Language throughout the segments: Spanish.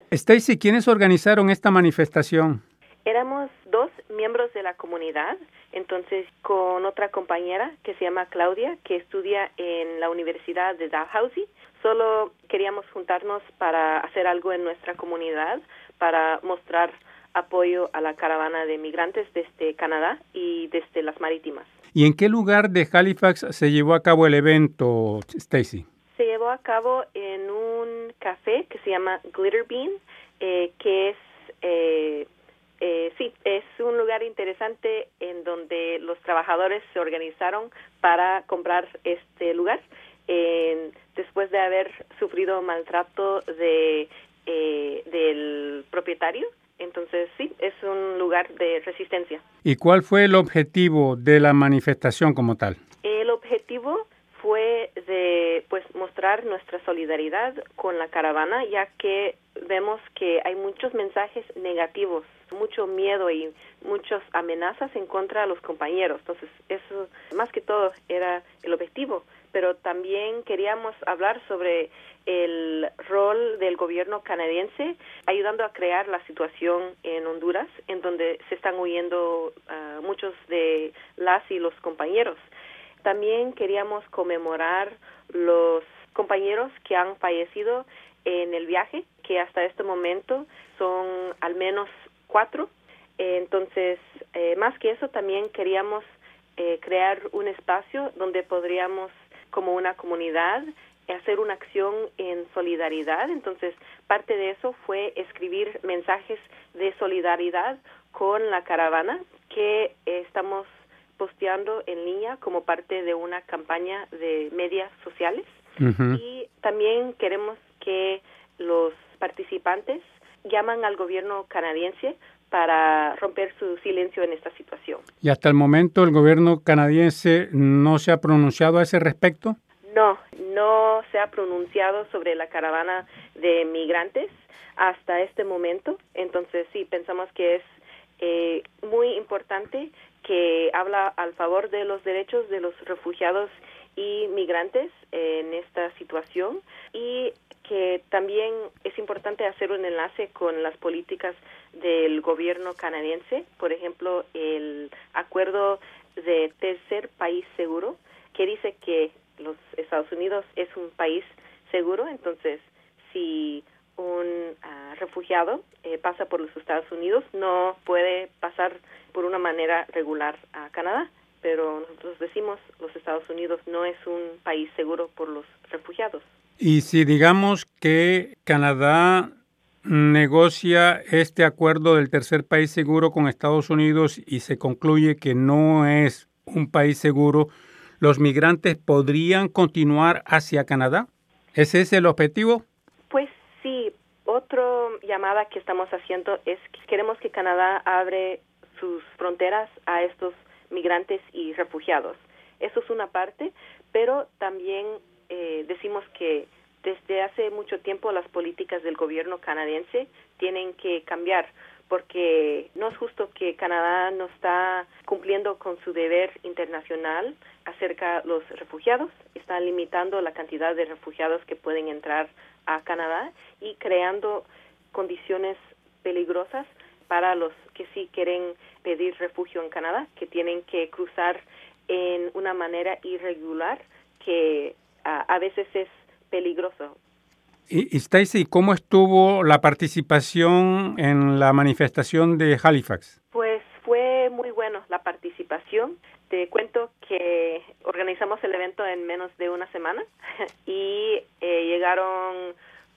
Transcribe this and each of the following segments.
Stacy, ¿quiénes organizaron esta manifestación? Éramos 2 miembros de la comunidad, entonces con otra compañera que se llama Claudia, que estudia en la Universidad de Dalhousie. Solo queríamos juntarnos para hacer algo en nuestra comunidad, para mostrar apoyo a la caravana de migrantes desde Canadá y desde las marítimas. ¿Y en qué lugar de Halifax se llevó a cabo el evento, Stacy? Se llevó a cabo en un café que se llama Glitter Bean, que es un lugar interesante en donde los trabajadores se organizaron para comprar este lugar después de haber sufrido maltrato del propietario. Entonces, sí, es un lugar de resistencia. ¿Y cuál fue el objetivo de la manifestación como tal? El objetivo fue de mostrar nuestra solidaridad con la caravana, ya que vemos que hay muchos mensajes negativos, mucho miedo y muchas amenazas en contra de los compañeros. Entonces, eso más que todo era el objetivo, pero también queríamos hablar sobre el rol del gobierno canadiense ayudando a crear la situación en Honduras, en donde se están huyendo muchos de las y los compañeros. También queríamos conmemorar los compañeros que han fallecido en el viaje, que hasta este momento son al menos 4. Entonces, más que eso, también queríamos crear un espacio donde podríamos, como una comunidad, hacer una acción en solidaridad. Entonces, parte de eso fue escribir mensajes de solidaridad con la caravana que estamos posteando en línea como parte de una campaña de medios sociales. Uh-huh. Y también queremos que los participantes llaman al gobierno canadiense para romper su silencio en esta situación. ¿Y hasta el momento el gobierno canadiense no se ha pronunciado a ese respecto? No se ha pronunciado sobre la caravana de migrantes hasta este momento. Entonces, sí, pensamos que es muy importante que habla al favor de los derechos de los refugiados y migrantes en esta situación, y que también es importante hacer un enlace con las políticas del gobierno canadiense, por ejemplo, el acuerdo de tercer país seguro, que dice que los Estados Unidos es un país seguro. Entonces, si un refugiado pasa por los Estados Unidos, no puede pasar por una manera regular a Canadá, pero nosotros decimos los Estados Unidos no es un país seguro por los refugiados. Y si digamos que Canadá negocia este acuerdo del tercer país seguro con Estados Unidos y se concluye que no es un país seguro, ¿los migrantes podrían continuar hacia Canadá? ¿Ese es el objetivo? Pues sí, otra llamada que estamos haciendo es que queremos que Canadá abre sus fronteras a estos migrantes y refugiados. Eso es una parte, pero también decimos que desde hace mucho tiempo las políticas del gobierno canadiense tienen que cambiar, porque no es justo que Canadá no está cumpliendo con su deber internacional acerca de los refugiados, está limitando la cantidad de refugiados que pueden entrar a Canadá y creando condiciones peligrosas para los que sí quieren pedir refugio en Canadá, que tienen que cruzar en una manera irregular que a veces es peligroso. Y Stacy, ¿cómo estuvo la participación en la manifestación de Halifax? Pues fue muy bueno la participación. Te cuento que organizamos el evento en menos de una semana y llegaron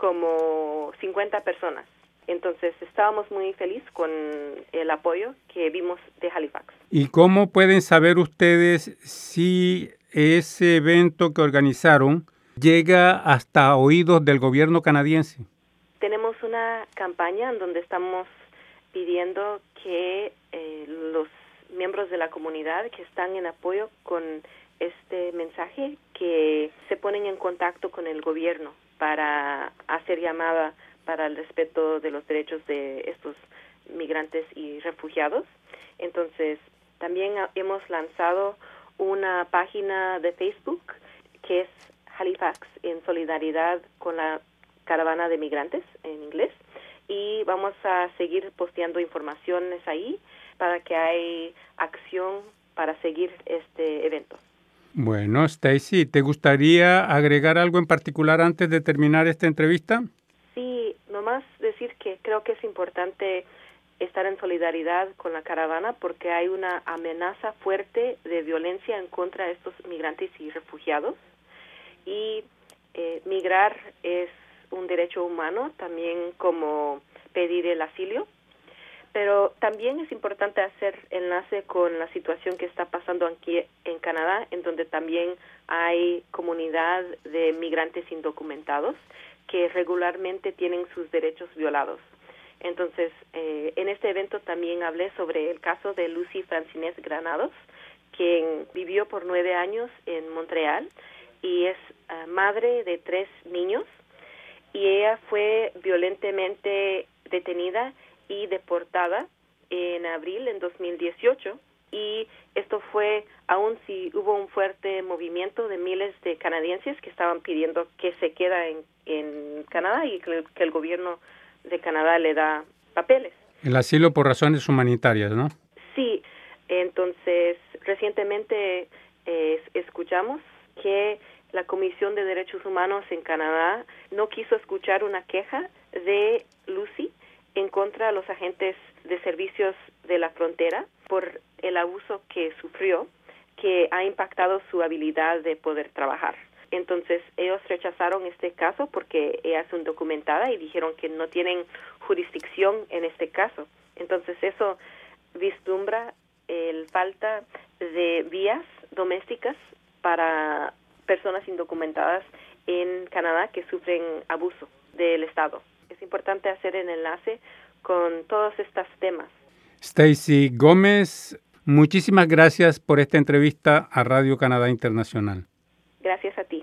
como 50 personas. Entonces estábamos muy felices con el apoyo que vimos de Halifax. ¿Y cómo pueden saber ustedes si ese evento que organizaron llega hasta oídos del gobierno canadiense? Tenemos una campaña en donde estamos pidiendo que los miembros de la comunidad que están en apoyo con este mensaje, que se ponen en contacto con el gobierno para hacer llamada para el respeto de los derechos de estos migrantes y refugiados. Entonces, también hemos lanzado una página de Facebook que es Halifax en solidaridad con la caravana de migrantes en inglés, y vamos a seguir posteando informaciones ahí para que haya acción para seguir este evento. Bueno, Stacy, ¿te gustaría agregar algo en particular antes de terminar esta entrevista? Sí, nomás decir que creo que es importante estar en solidaridad con la caravana porque hay una amenaza fuerte de violencia en contra de estos migrantes y refugiados. Y migrar es un derecho humano, también como pedir el asilo. Pero también es importante hacer enlace con la situación que está pasando aquí en Canadá, en donde también hay comunidad de migrantes indocumentados que regularmente tienen sus derechos violados. Entonces, en este evento también hablé sobre el caso de Lucy Francinés Granados, quien vivió por 9 años en Montreal y es madre de 3 niños, y ella fue violentamente detenida y deportada en abril en 2018, y esto fue aun si hubo un fuerte movimiento de miles de canadienses que estaban pidiendo que se queda en Canadá y que el gobierno de Canadá le da papeles. El asilo por razones humanitarias, ¿no? Sí, entonces recientemente escuchamos que la Comisión de Derechos Humanos en Canadá no quiso escuchar una queja de Lucy en contra de los agentes de servicios de la frontera por el abuso que sufrió, que ha impactado su habilidad de poder trabajar. Entonces, ellos rechazaron este caso porque ella es undocumentada y dijeron que no tienen jurisdicción en este caso. Entonces, eso vislumbra el falta de vías domésticas para personas indocumentadas en Canadá que sufren abuso del Estado. Es importante hacer el enlace con todos estos temas. Stacy Gómez, muchísimas gracias por esta entrevista a Radio Canadá Internacional. Gracias a ti.